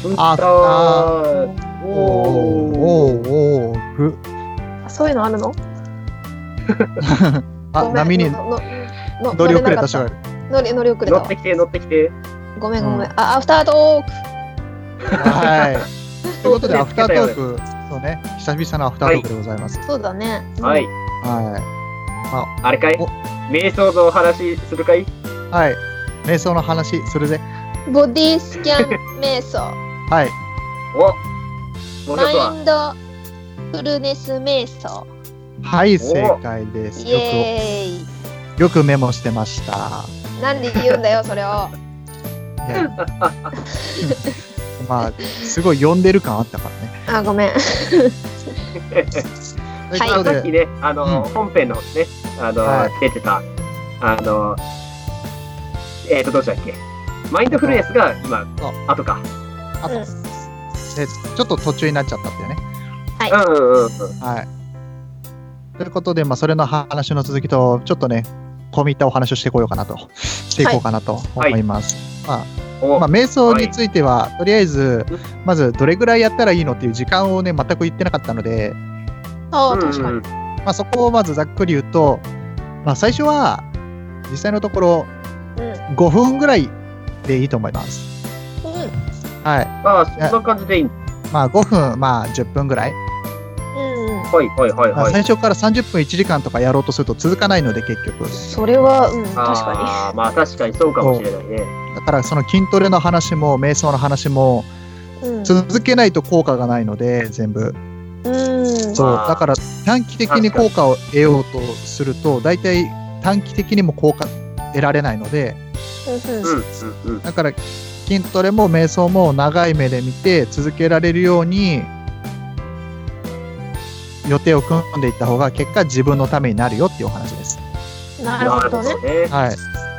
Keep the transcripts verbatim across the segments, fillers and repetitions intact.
アフターおーおーおーぐそういうのあるの？ あ、 ごめん波にののの乗り遅れた乗人がいる。 乗り乗り遅れたわ乗って。きて乗ってきて。 ごめんごめん。 うんあ、アフタートーク。 はい。ということで、アフタートーク、そうね、久々のアフタートークでございます。 そうだね。 はい。 はあれかいお瞑想のお話するかいい。はい。瞑想の話するぜ。 ボディスキャン瞑想。 はい。 おもうマ一つはインドフルネス瞑想。 はい、正解です。 イよエーイ。 く、よくメモしてました。 なんで言うんだよ、それを。 いやまあ、すごい読んでる感あったからね。 あ、ごめん。 ということで、 さっきね、あの、 うん本編のね、あの、 はい出てた、あの、えっ、ー、と、どうしたっけマインドフルネスが今そう、 後か。 あと、 うんでちょっと途中になっちゃったんだよね。 はいうんうんうんうん。 はい。ということで、まあ、それの話の続きと、ちょっとね、込み入ったお話をしてこようかなと、していこうかなと思います。 おまあ、瞑想については、とりあえず、まずどれぐらいやったらいいのっていう時間をね、全く言ってなかったので、 ああ、 うんうん確かに。 まあ、そこをまずざっくり言うと、まあ、最初は、実際のところ、 うん。 ごふんぐらいでいいと思います。 うはい。 ああ、そんな感じでいいんまあ、ごふん、まあ、じゅっぷんぐらい。 ん。うん。 はいはいはいまあ、 はい。 最初からさんじゅっぷんいちじかんとかやろうとすると続かないので、結局。 それは、うん、確かああ、まあ確かにそうかもしれないね。 だから、その筋トレの話も、瞑想の話も、 に。うん。 続けないと効果がないので、全部。 うん。 そうまあだから短期的に効果を得ようとすると大体短期的にも効果得られないので、 うん。 うんうんうん。 だから筋トレも瞑想も長い目で見て続けられるように予定を組んでいった方が結果自分のためになるよっていうお話です。 なるほどね。 ね。 はい、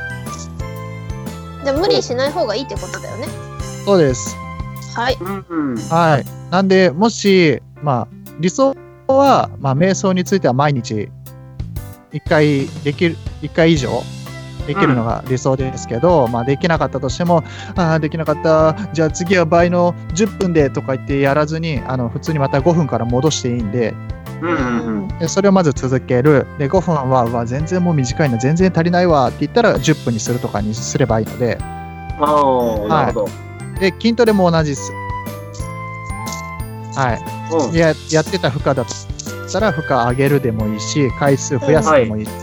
じゃあ無理しない方がいいってことだよね。 そうです。 はい。 うんうん。 はい。なんでもしまあ理想はまあ瞑想については毎日いっかいできるいっかい以上できるのが理想ですけど、まあできなかったとしても、ああできなかった、じゃあ次は倍のじゅっぷんでとか言ってやらずに、あの普通にまたごふんから戻していいんで、 うんうんうん。 でそれをまず続ける。でごふんはうわ全然もう短いな、全然足りないわって言ったらじゅっぷんにするとかにすればいいので、 ああ、なるほど。 で筋トレも同じです。はうんい。ややってた負荷だったら負荷上げるでもいいし、回数増やすでもいい。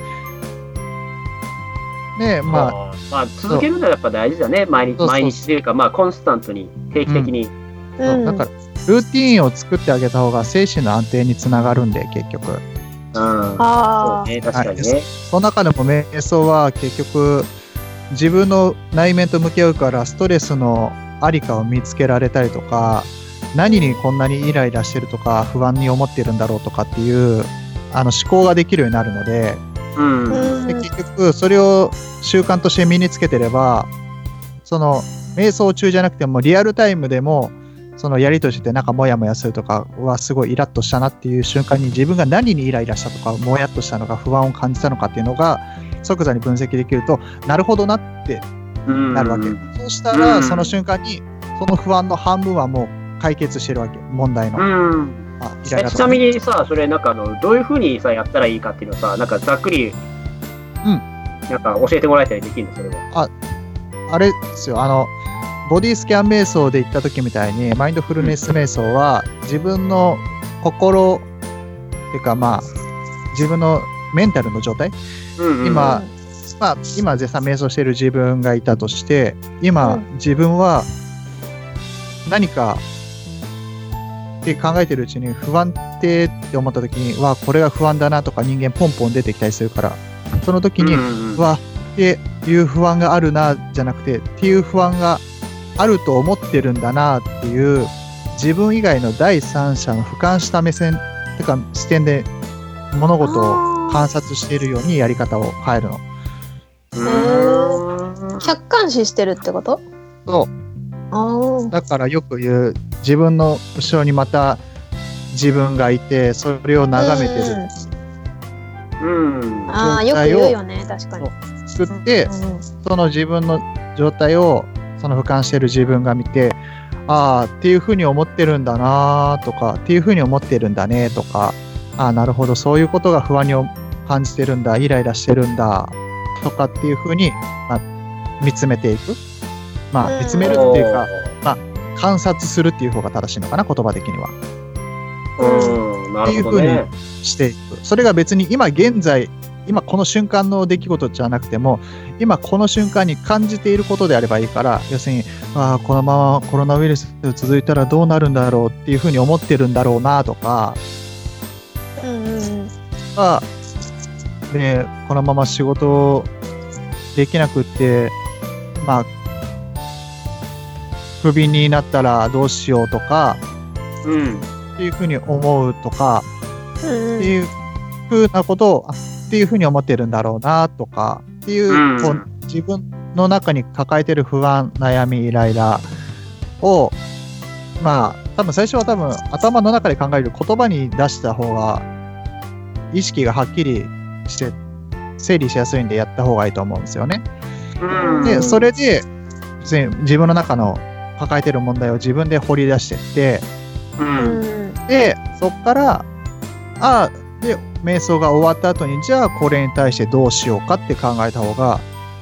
でまああーまあ続けるのはやっぱ大事だね。毎日そうそう毎日というか、まあコンスタントに定期的に。 うん。 だからルーティーンを作ってあげた方が精神の安定につながるんで、結局。 うん。 あそうね、確かにね。 その中でも瞑想は結局自分の内面と向き合うからストレスのありかを見つけられたりとか、何にこんなにイライラしてるとか不安に思ってるんだろうとかっていうあの思考ができるようになるので、 うん。 あ。うん。 で結局それを習慣として身につけてれば、その瞑想中じゃなくてもリアルタイムでもそのやりとりしてなんかモヤモヤするとかはすごいイラッとしたなっていう瞬間に自分が何にイライラしたとかモヤっとしたのか不安を感じたのかっていうのが即座に分析できると、なるほどなってなるわけ。そうしたうんらその瞬間にその不安の半分はもう解決してるわけ、問題の。 うん。 あイライラえちなとかねみにさ、それなんかあのどういうふうにさやったらいいかっていうのをさ、なんかざっくり、 うんなんか教えてもらえたりできるのそれは。 あれですよ、あのボディスキャン瞑想で言った時みたいにマインドフルネス瞑想は自分の心っていうかまあ自分のメンタルの状態、 うんうん、 今まあ今絶賛瞑想している自分がいたとして今、 うん自分は何かって考えてるうちに不安定って思った時にわこれが不安だなとか人間ポンポン出てきたりするから、その時に、 うんうんうんうわっていう不安があるなじゃなくてっていう不安があると思ってるんだなっていう自分以外の第三者の俯瞰した目線とか視点で物事を観察しているようにやり方を変えるの。 うーん客観視してるってこと？ そうああ。 だからよく言う自分の後ろにまた自分がいてそれを眺めてるうんああ、よく言うよね、確かに。 作ってうんその自分の状態をその俯瞰してる自分が見て、 ああっていうふうに思ってるんだなとかっていうふうに思ってるんだねとか、ああなるほどそういうことが不安に感じてるんだ、イライラしてるんだとかっていうふうに、まあ、見つめていく、まあ見つめるっていうか、まあ観察するっていう方が正しいのかな、言葉的には。 うん、なるほどね。っていうふうにしていく。それが別に今現在今この瞬間の出来事じゃなくても、今この瞬間に感じていることであればいいから、要するに、ああこのままコロナウイルス続いたらどうなるんだろうっていうふうに思ってるんだろうなとか、 うんうんあでこのまま仕事できなくってまあクビになったらどうしようとか、 うん、 っていうふうに思うとか、 うんうん、 っていうふうなことをっていうふうに思ってるんだろうなとかっていう、うん、こう自分の中に抱えてる不安、悩み、イライラをまあ多分最初は多分頭の中で考える言葉に出した方が意識がはっきりして整理しやすいんでやった方がいいと思うんですよね。 うん、 でそれで自分の中の抱えてる問題を自分で掘り出していって、 うん、 でそっからあで瞑想が終わった後にじゃあこれに対してどうしようかって考えた方が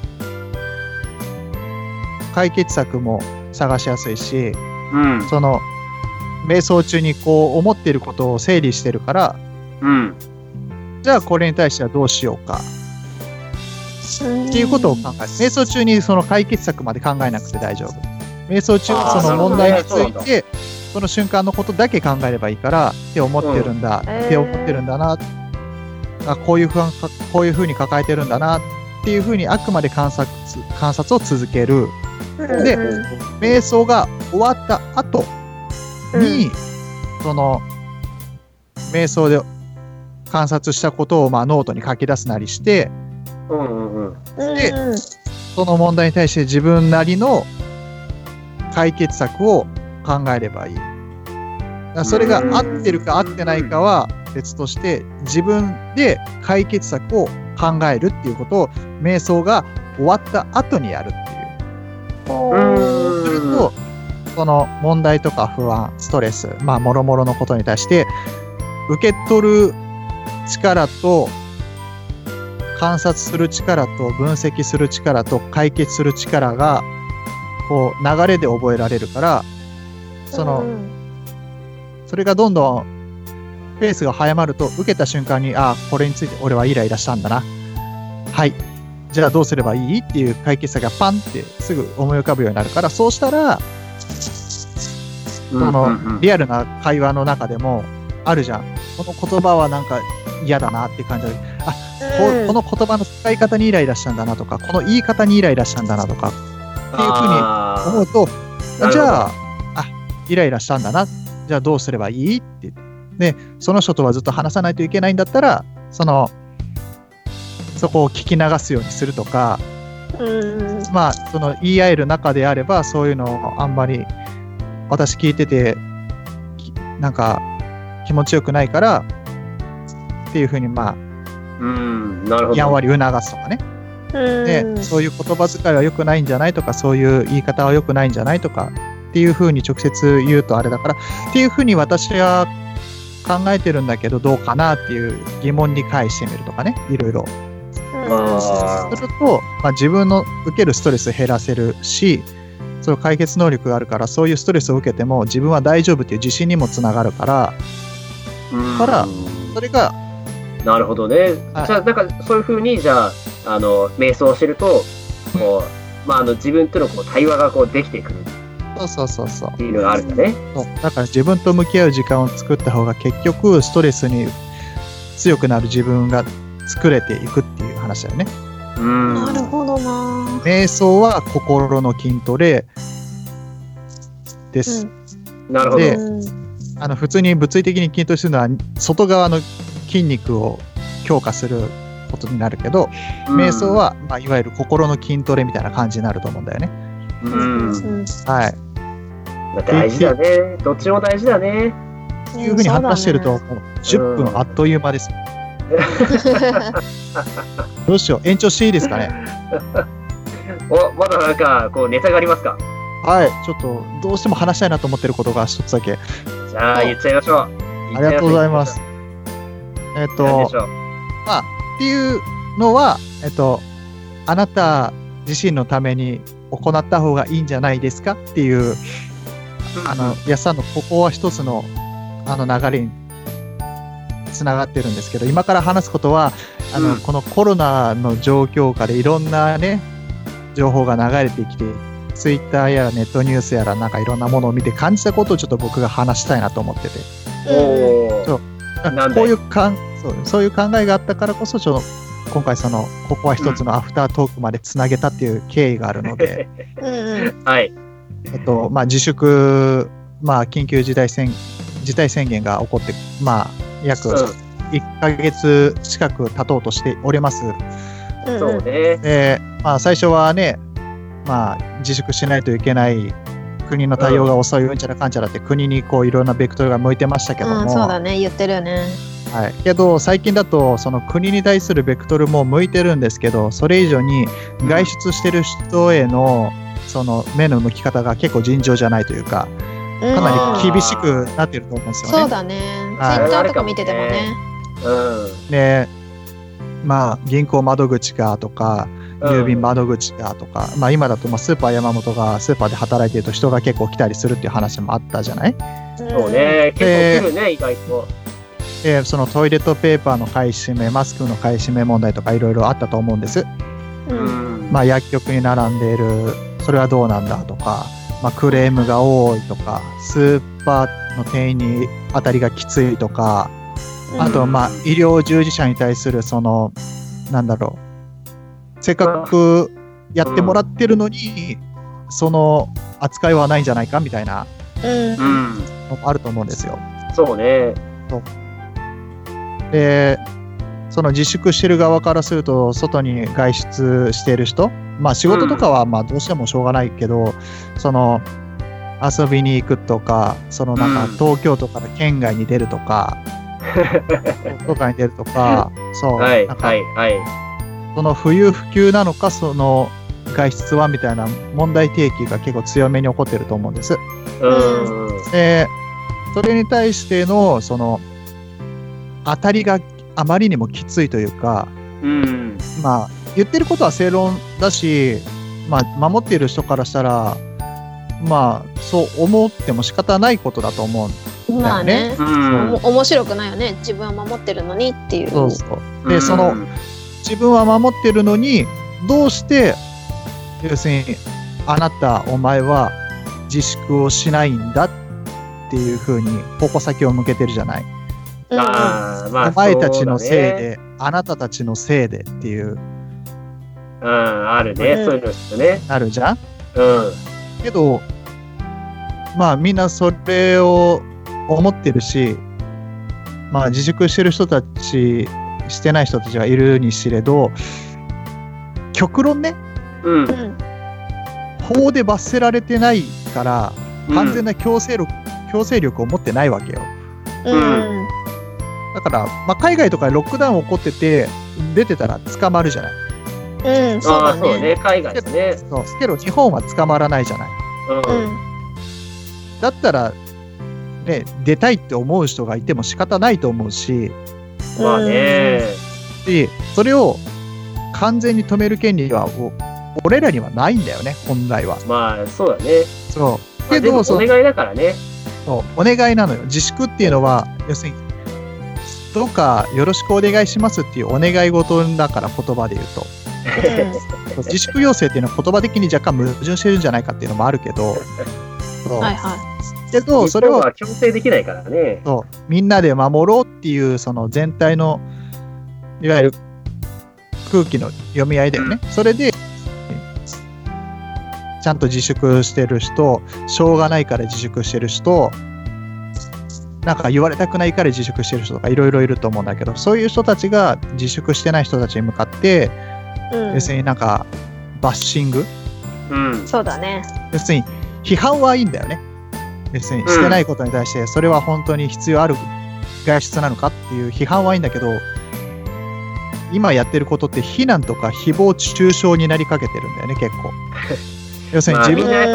解決策も探しやすいし、 うん、 その瞑想中にこう思っていることを整理してるから、 うん、 じゃあこれに対してはどうしようかっていうことを考える。瞑想中にその解決策まで考えなくて大丈夫。瞑想中はその問題についてその瞬間のことだけ考えればいいからって思ってるんだ、うん、って思ってるんだな、あこういう不安かこういうふうに抱えてるんだなっていうふうにあくまで観察観察を続ける。で、瞑想が終わった後に、うん、その瞑想で観察したことをまあノートに書き出すなりして、 うんうんうん、 でその問題に対して自分なりの解決策を考えればいい。だからそれが合ってるか合ってないかは別として、自分で解決策を考えるっていうことを瞑想が終わった後にやるっていう。するとその問題とか不安、ストレス、まあもろもろのことに対して受け取る力と観察する力と分析する力と解決する力がこう流れで覚えられるから、その、うん、それがどんどんペースが早まると受けた瞬間に、あこれについて俺はイライラしたんだな、はいじゃあどうすればいいっていう解決策がパンってすぐ思い浮かぶようになるから、そうしたらそのリアルな会話の中でもあるじゃん、この言葉はなんか嫌だなって感じで、あこ, この言葉の使い方にイライラしたんだなとか、この言い方にイライラしたんだなとかっていうふうに思うと、じゃああイライラしたんだな、じゃあどうすればいいってで、その人とはずっと話さないといけないんだったら、そのそこを聞き流すようにするとか、 うんまあその言い合える中であれば、そういうのをあんまり私聞いててなんか気持ちよくないからっていうふうにまあうんなるほど、 やんわり促すとかね、でそういう言葉遣いは良くないんじゃないとか、そういう言い方は良くないんじゃないとかっていうふうに直接言うとあれだからっていうふうに私は考えてるんだけどどうかなっていう疑問に返してみるとかね、いろいろあすると、まあ、自分の受けるストレス減らせるし、その解決能力があるから、そういうストレスを受けても自分は大丈夫っていう自信にもつながるから、 うんからそれがなるほどね、はい、じゃあなんかそういう風にじゃああの瞑想してるとこう、まあ、あの自分とのこう対話がこうできてくるそうそうそうそうっていうのがあるんだね。 そうだから自分と向き合う時間を作った方が結局ストレスに強くなる自分が作れていくっていう話だよね。 うんなるほどな。 瞑想は心の筋トレです、 うん、なるほど。 であの普通に物理的に筋トレするのは外側の筋肉を強化することになるけど、うん、瞑想は、まあ、いわゆる心の筋トレみたいな感じになると思うんだよね。 うん、 はい。 大事だね。どっちも大事だね。 っていうふうに話してると、もうじゅっぷんあっという間です。どうしよう、延長していいですかね。 お、まだなんかこうネタがありますか？ はい、ちょっとどうしても話したいなと思ってることが一つだけ。 じゃあ言っちゃいましょう。 ありがとうございます。えっと、 何でしょう。 まあ、っていうのは、えっと、あなた自身のために行った方がいいんじゃないですかっていう、あの、安さんのここは一つの、あの流れにつながってるんですけど、今から話すことは、あの、うん、このコロナの状況下でいろんなね、情報が流れてきて、ツイッターやらネットニュースやらなんかいろんなものを見て感じたことをちょっと僕が話したいなと思ってて。 おそうこういうかんそう、そういう考えがあったからこそ、ちょっと今回その、ここは一つのアフタートークまでつなげたっていう経緯があるので、 はい。 えっと、まあ自粛、まあ緊急事態宣事態宣言が起こって、まあ約いっかげつ近く経とうとしております。 そうね。 で、まあ最初はね、まあ自粛しないといけない国の対応が遅いうんちゃらかんちゃらって国にこういろんなベクトルが向いてましたけども、 うん、そうだね、言ってるよね。 はい、けど最近だとその国に対するベクトルも向いてるんですけど、それ以上に外出してる人へのその目の向き方が結構尋常じゃないというか、かなり厳しくなってると思うんですよね。 そうだね。ツイッターとか見ててもね。 うん。 で、まあ銀行窓口がとか郵便窓口がとか、うん、まあ今だとまあスーパー山本がスーパーで働いてると人が結構来たりするっていう話もあったじゃない？ そうね。結構来るね、意外と。 で、そのトイレットペーパーの買い占め、マスクの買い占め問題とかいろいろあったと思うんです。 うん。 まあ薬局に並んでいる、それはどうなんだとか、まあクレームが多いとか、スーパーの店員に当たりがきついとか、あとまあ医療従事者に対するその、なんだろう、せっかくやってもらってるのに、その扱いはないんじゃないかみたいなのもあると思うんですよ。 そうね。 そうで、その自粛してる側からすると、外に外出している人、まあ仕事とかはまあどうしてもしょうがないけど、うん、その遊びに行くとか、そのなんか東京都から県外に出るとか、とかに出るとか、そう、 はい、 なんか、 はい、はい。 その不要不急なのか、その外出はみたいな問題提起が結構強めに起こってると思うんです。 うん。 で、それに対しての、その、当たりがあまりにもきついというか、 うん、 まあ、言ってることは正論だし、まあ、守っている人からしたら、まあ、そう思っても仕方ないことだと思うんだよね。 まあね、面白くないよね。自分は守ってるのにっていう。 そうそう。で、その、自分は守ってるのに、どうして、要するに、あなた、お前は自粛をしないんだっていうふうに、矛先を向けてるじゃない。 あまあ、 お前たちのせいで、ね、あなたたちのせいでっていう。 うん、あるね、うん、そういうのですね。 あるじゃん。 うん。 けど、まあみんなそれを思ってるし、まあ自粛してる人たち、してない人たちがいるにしれど、極論ね、 うん、 法で罰せられてないから、完全な強制力、うん、強制力を持ってないわけよ。 うん。 だから、まあ、海外とかでロックダウン起こってて、出てたら捕まるじゃない。 うん、そうだね。 あ、そうね、海外ですね。 そう、けど日本は捕まらないじゃない。 うん。 だったら、ね、出たいって思う人がいても仕方ないと思うし、 まあね。 し、それを完全に止める権利は、俺らにはないんだよね、本来は。 まあ、そうだね。 そう。 けど、まあ、お願いだからね。 そう、お願いなのよ。自粛っていうのは、要するに、どうかよろしくお願いしますっていうお願い事だから、言葉で言うと。自粛要請っていうのは言葉的に若干矛盾してるんじゃないかっていうのもあるけど、そうはいはい、 けどそれを強制できないからね。 そうみんなで守ろうっていうその全体のいわゆる空気の読み合いだよね、うん、それでちゃんと自粛してる人、しょうがないから自粛してる人、なんか言われたくないから自粛してる人とかいろいろいると思うんだけど、そういう人たちが自粛してない人たちに向かって、うん、要するになんかバッシング、 うん、そうだね。 要するに批判はいいんだよね。要するにしてないことに対してそれは本当に必要ある外出なのかっていう批判はいいんだけど、今やってることって非難とか誹謗中傷になりかけてるんだよね、結構。要するに自分、 まあ、みんなやっぱり危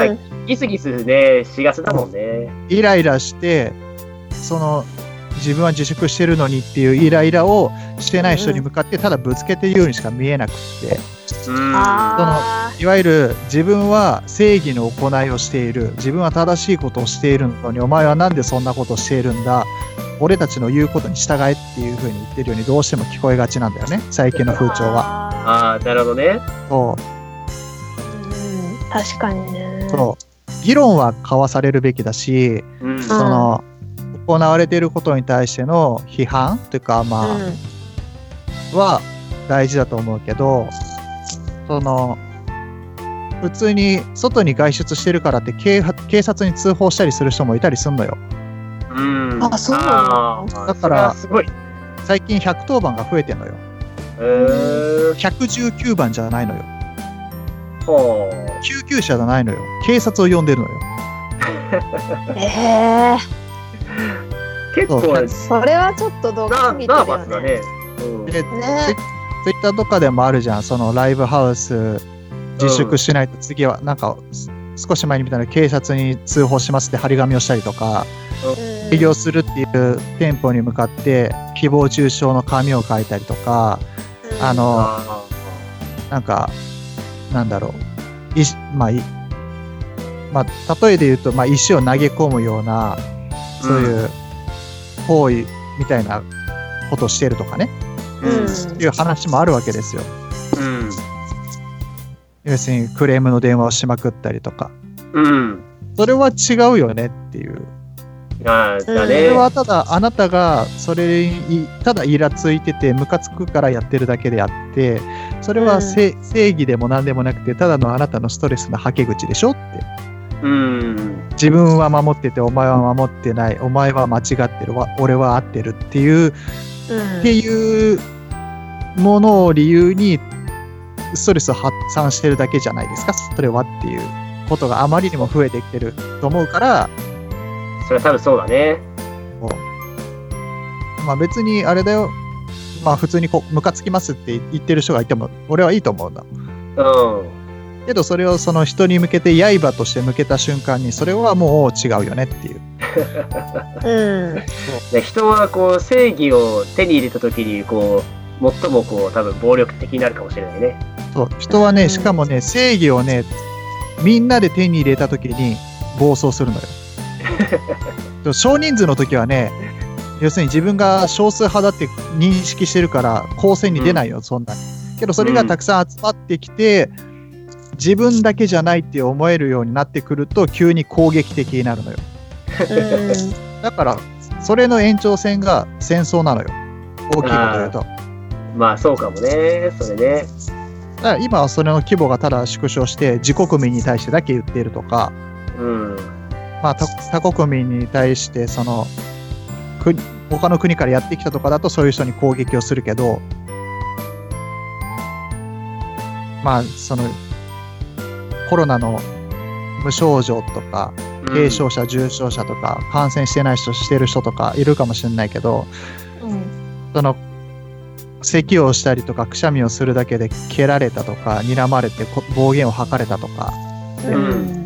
ギスギスね、しがちだもんね。 イライラして、その、自分は自粛してるのにっていうイライラをしてない人に向かってただぶつけて言うようにしか見えなくって、 うん。 そのいわゆる自分は正義の行いをしている、自分は正しいことをしているのにお前はなんでそんなことをしているんだ、俺たちの言うことに従えっていう風に言ってるようにどうしても聞こえがちなんだよね、最近の風潮は。 あああ、なるほどね。 そーうん、確かにね。 うそう議論は交わされるべきだし、 うん。 その行われていることに対しての批判というかまあ、 うんは大事だと思うけど、その普通に外に外出してるからって警察警察に通報したりする人もいたりすんのよ。 うん。 あそうなのあーだからそれはすごい。 最近ひゃくとおばんが増えてんのよ。 えー、 ひゃくじゅうきゅうばんじゃないのよ。 は救急車じゃないのよ。警察を呼んでるのよ。 ええ結構そうそれはちょっとどうナか見てナーるよね。 バスだね。うん。 で、 ねツイッターとかでもあるじゃん。そのライブハウス自粛しないと次はなんか少し前に見たら警察に通報しますって張り紙をしたりとか、 うん営業するっていう店舗に向かって誹謗中傷の紙を書いたりとか、 うんあのあなんかなんだろう、いまあいまあ例えで言うと、まあ、石を投げ込むようなそういう行為みたいなことをしてるとかね、 ーいう話もあるわけですよ。 うん。 要するにクレームの電話をしまくったりとか、 うん。 それは違うよねっていう。 ああ、だうんそれね。 はただあなたがそれにただイラついててムカつくからやってるだけであって、それはせ、正義でも何でもなくてただのあなたのストレスのはけ口でしょって。 うん。 自分は守っててお前は守ってない、お前は間違ってるわ、俺は合ってるっていう、 うんっていうものを理由にストレスを発散してるだけじゃないですか、それはっていうことがあまりにも増えてきてると思うから、 それは多分そうだね。 まあ別にあれだよ、まあ普通にこうムカつきますって言ってる人がいても俺はいいと思うんだうん。 けど、それをその人に向けて刃として向けた瞬間にそれはもう違うよねっていう。 うんね、人はこう正義を手に入れた時にこう最もこう多分暴力的になるかもしれないね。 そう人はね、 うんしかもね、正義をねみんなで手に入れた時に暴走するのよ。少人数の時はね、要するに自分が少数派だって認識してるから公選に出ないよ、うん、そんなに。けどそれがたくさん集まってきて、うん、自分だけじゃないって思えるようになってくると急に攻撃的になるのよ。 うん、 だからそれの延長線が戦争なのよ、大きいこと言うと。 まあそうかもね、それね。 だから今はそれの規模がただ縮小して自国民に対してだけ言っているとか、 うんまあ、他, 他国民に対してその国他の国からやってきたとかだとそういう人に攻撃をするけど、まあそのコロナの無症状とか軽症者、重症者とか感染してない人してる人とかいるかもしれないけど、 うん、 その咳をしたりとかくしゃみをするだけで蹴られたとか睨まれて暴言を吐かれたとか、 うん、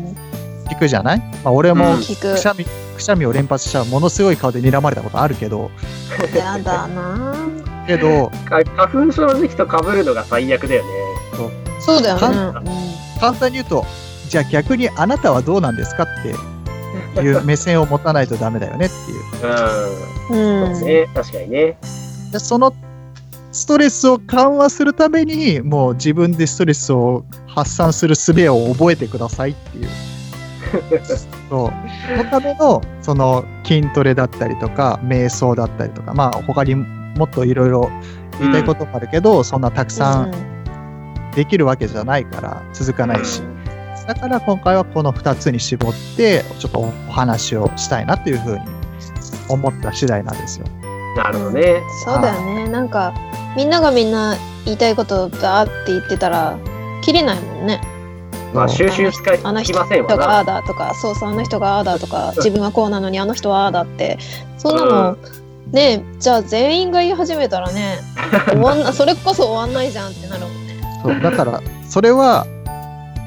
聞くじゃない、まあ、俺もうん、聞くくしゃみくしゃみを連発したらものすごい顔で睨まれたことあるけどやだなけど花粉症の時期と被るのが最悪だよね。 そうだよかね、 簡単に言うと、じゃあ逆にあなたはどうなんですかっていう目線を持たないとダメだよねっていう。 うん、 うん、 そうね、確かにね。 でそのストレスを緩和するためにもう自分でストレスを発散する術を覚えてくださいっていうそうそのためのその筋トレだったりとか瞑想だったりとか、まあ他にもっといろいろ言いたいこともあるけど、うん、そんなたくさんできるわけじゃないから続かないし、うん、だから今回はこのふたつに絞ってちょっとお話をしたいなというふうに思った次第なんですよ。 なるほどね。 そうだよね。なんかみんながみんな言いたいことをバーって言ってたら切れないもんね。 まあ収集使いあの人ませんわな。 がああだとか、そうそうあの人がああだとか、自分はこうなのにあの人はああだってそんなの、うん、ねじゃあ全員が言い始めたらね終わんなそれこそ終わんないじゃんってなるもんね。 そうだからそれは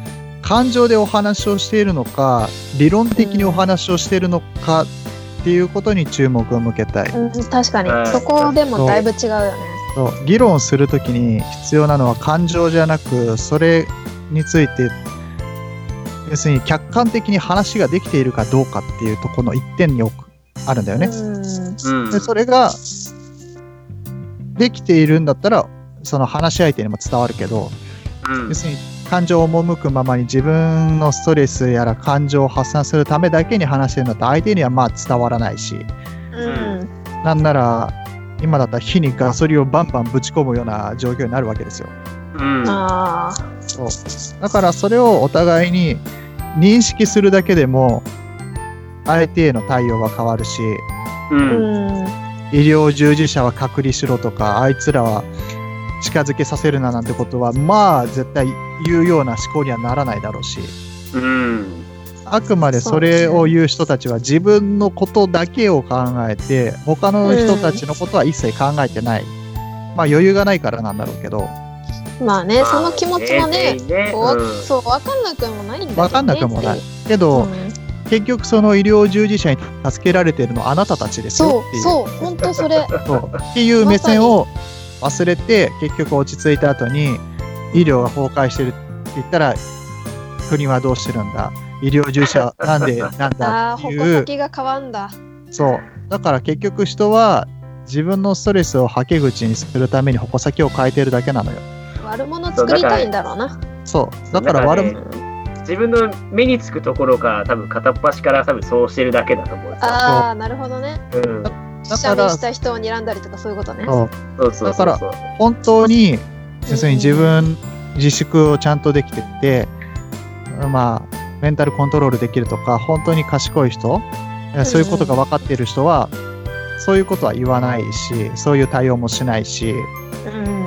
感情でお話をしているのか、理論的にお話をしているのかっていうことに注目を向けたい。 うん、確かにそこでもだいぶ違うよね。 そう議論するときに必要なのは感情じゃなく、それについて要するに客観的に話ができているかどうかっていうところの一点にあるんだよね。 うんでそれができているんだったらその話し相手にも伝わるけど、 うん要するに感情を赴くままに自分のストレスやら感情を発散するためだけに話してるんだったら相手にはまあ伝わらないし、 うんなんなら今だったら火にガソリンをバンバンぶち込むような状況になるわけですよ。 うんあそうだからそれをお互いに認識するだけでも相手への対応が変わるし、 うーうんん医療従事者は隔離しろとか、あいつらは近づけさせるななんてことはまあ絶対言うような思考にはならないだろうし、 うんあくまでそれを言う人たちは自分のことだけを考えて他の人たちのことは一切考えてない、まあ余裕がないからなんだろうけど、 まあね、その気持ちもね、 ねこううんそう分かんなくもないんだよね。 分かんなくもないってけど、 うん結局その医療従事者に助けられてるのはあなたたちですよっていうそうそう本当それ。 そうっていう目線を忘れて、結局落ち着いた後に医療が崩壊してるって言ったら国はどうしてるんだ、医療従事者なんでなんああだっていう、 矛先が変わんだ。 そうだから結局人は自分のストレスをはけ口にするために矛先を変えてるだけなのよ。 悪者作りたいんだろうな。 そうだから悪者、 なんかね自分の目につくところから多分片っ端から多分そうしてるだけだと思うんですよ。 ああなるほどね。 うん、 だ下見からした人を睨んだりとかそういうことね。 そうそうそうそうそう。 本当に要するに自分自粛をちゃんとできてて、まあメンタルコントロールできるとか本当に賢い人、そういうことが分かっている人はそういうことは言わないし、そういう対応もしないしうん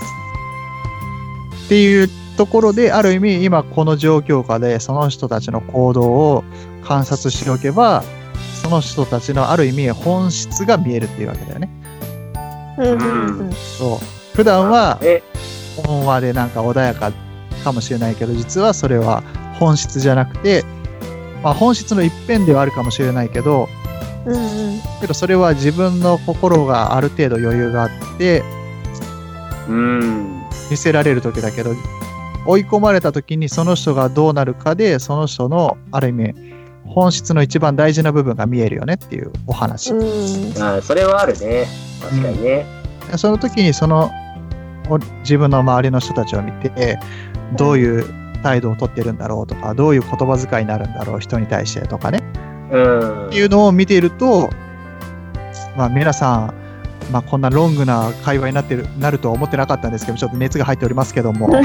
っていうところで、ある意味今この状況下でその人たちの行動を観察しておけば、その人たちのある意味本質が見えるっていうわけだよね。 うんうんうんそう普段はえ本話でなんか穏やかかもしれないけど、実はそれは本質じゃなくて、まあ、本質の一辺ではあるかもしれないけど、 うんうんけどそれは自分の心がある程度余裕があってうん見せられる時だけど、追い込まれた時にその人がどうなるかで、その人のある意味本質の一番大事な部分が見えるよねっていうお話、 うんあそれはあるね。確かにね。 その時にそのお自分の周りの人たちを見てどういう態度をとってるんだろうとか、どういう言葉遣いになるんだろう人に対してとかね、 うんっていうのを見ていると、まあ皆さん、まあ、こんなロングな会話になってるなるとは思ってなかったんですけど、ちょっと熱が入っておりますけども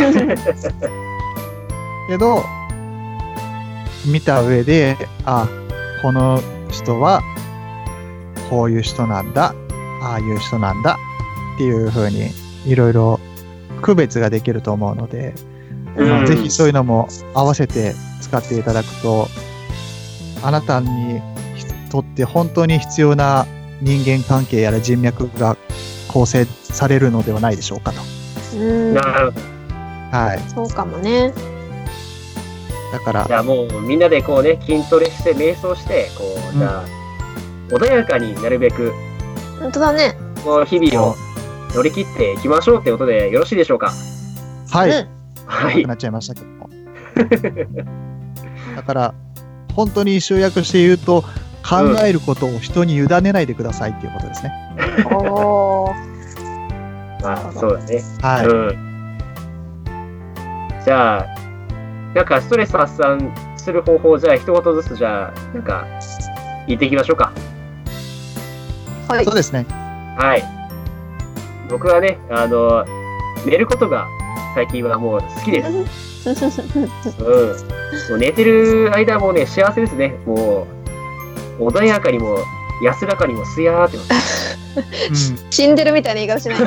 けど見た上で、あこの人はこういう人なんだ、ああいう人なんだっていう風にいろいろ区別ができると思うので、 うんまあぜひそういうのも合わせて使っていただくと、あなたにとって本当に必要な人間関係やら人脈が構成されるのではないでしょうかと。 うんなるほど。 はい。 そうかもね。 だからじゃあもうみんなでこうね筋トレして瞑想してこうじゃあ、穏やかになるべく本当だね。 こう日々を乗り切っていきましょうってことでよろしいでしょうか。 はい。 うんはい長くなっちゃいましたけども。だから本当に集約して言うと、考えることを人に委ねないでくださいっていうことですね。 おーまあそうだね。 はい。 うん。じゃあなんかストレス発散する方法をじゃあ一言ずつじゃあなんか言っていきましょうか。 はいそうですね。 はい。僕はねあの寝ることが最近はもう好きです。うん。もう寝てる間もね幸せですね。もう穏やかにも安らかにもすやーってます。 うん。 死んでるみたいな言い方しない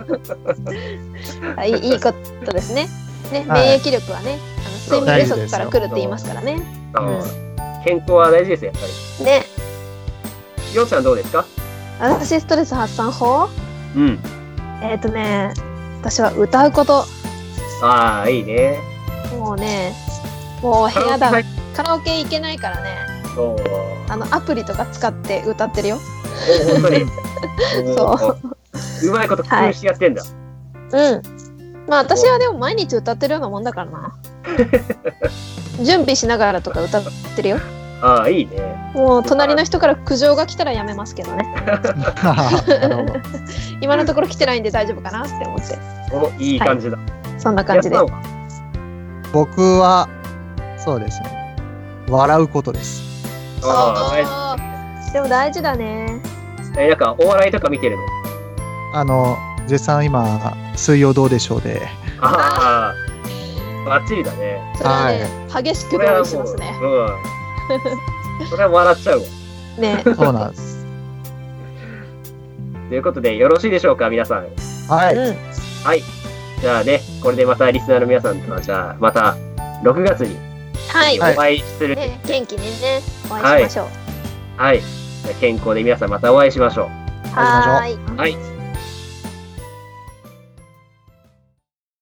あいいいいことですね。ね、 はい免疫力はね、あの睡眠不足から来るって言いますからね。 あの健康は大事ですよやっぱり。 ね、 ようちゃんどうですか？ 私ストレス発散法うん。 えっ、ー、とね、私は歌うこと。 ああいいね。 もうね、 もう部屋だカラオケカラオケ行けないからね、 そう。 あのアプリとか使って歌ってるよ。 お本当に。 そううまいこと工夫してやってんだ。 うん。まあ私はでも毎日歌ってるようなもんだからな。準備しながらとか歌ってるよ。 ああ、いいね。 もう隣の人から苦情が来たらやめますけどね。 なるほど。 今のところ来てないんで大丈夫かなって思って。 お、いい感じだ。 そんな感じで。 やったのか僕は、そうですね。笑うことです。 ああーでも大事だね。 あ、え、なんかお笑いとか見てるの？ あの、絶賛今、水曜どうでしょうで。 ああ、バッチリだね。 それはね、激しく同意しますね。 うん。それは笑っちゃうわ。 ね。 そうなんです。 ということで、よろしいでしょうか、皆さん。 はい。 うん。 はい。じゃあね、これでまたリスナーの皆さんとは、じゃあ、またろくがつにはい。 お会いする。 ね、元気にね、お会いしましょう。 はい。じゃあ健康で皆さんまたお会いしましょう。 はーい。 はい。